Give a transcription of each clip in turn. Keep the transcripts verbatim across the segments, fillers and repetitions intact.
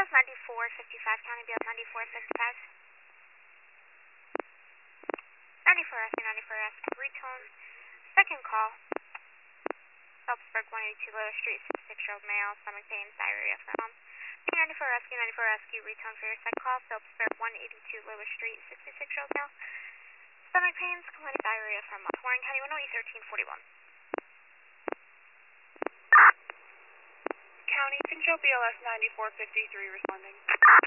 S ninety-four fifty-five, County B L S ninety-four fifty-five. ninety-four rescue, ninety-four rescue, retone. Second call. Phelpsburg one eighty-two Lower Street, sixty-six-year-old male, stomach pain, diarrhea from mom. ninety-four rescue, ninety-four rescue, retone for your second call. Phelpsburg one eighty-two Lower Street, sixty-six-year-old male, stomach pains, complaining diarrhea from mom. Warren County one oh eight thirteen forty-one. County, Control B L S ninety-four fifty-three responding.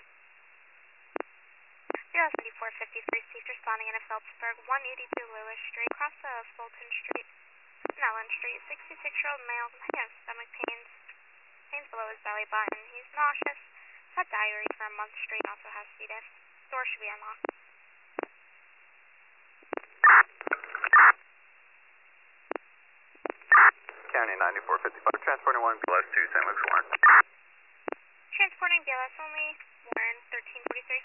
B L S ninety-four fifty-three, ceased responding in a Phelpsburg one eighty-two Lewis Street, across of Fulton Street, Nellen Street, sixty-six-year-old male, complaining of stomach pains, pains below his belly button. He's nauseous, had diarrhea for a month straight, and also has C. diff. Door should be unlocked. County ninety-four fifty-five, transporting one B L S to Saint Luke's Warren. Transporting B L S only, Warren thirteen forty-three.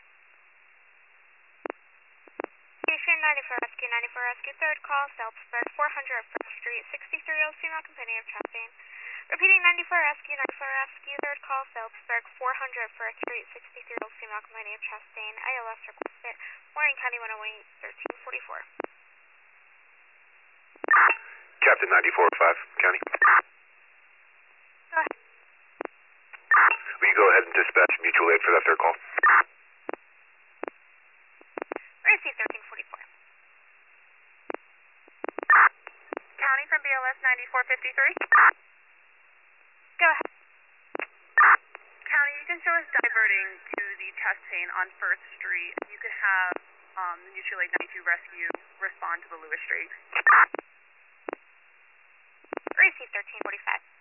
Station ninety-four rescue, ninety-four rescue, third call, Phelpsburg, four hundred First Street, sixty-three-year-old female complaining of chest pain. Repeating ninety-four rescue, ninety-four rescue, third call, Phelpsburg, four hundred First Street, sixty-three-year-old female complaining of chest pain. I L S requested, Warren County one oh eight thirteen forty-four. Captain ninety-four five, County. Go ahead. Will you go ahead and dispatch mutual aid for that third call? Receive thirteen forty-four. County from B L S ninety-four fifty-three. Go ahead. County, you can show us diverting to the chest pain on First Street. You could have um, the mutual aid ninety-two rescue respond to the Lewis Street. Receive thirteen forty-five.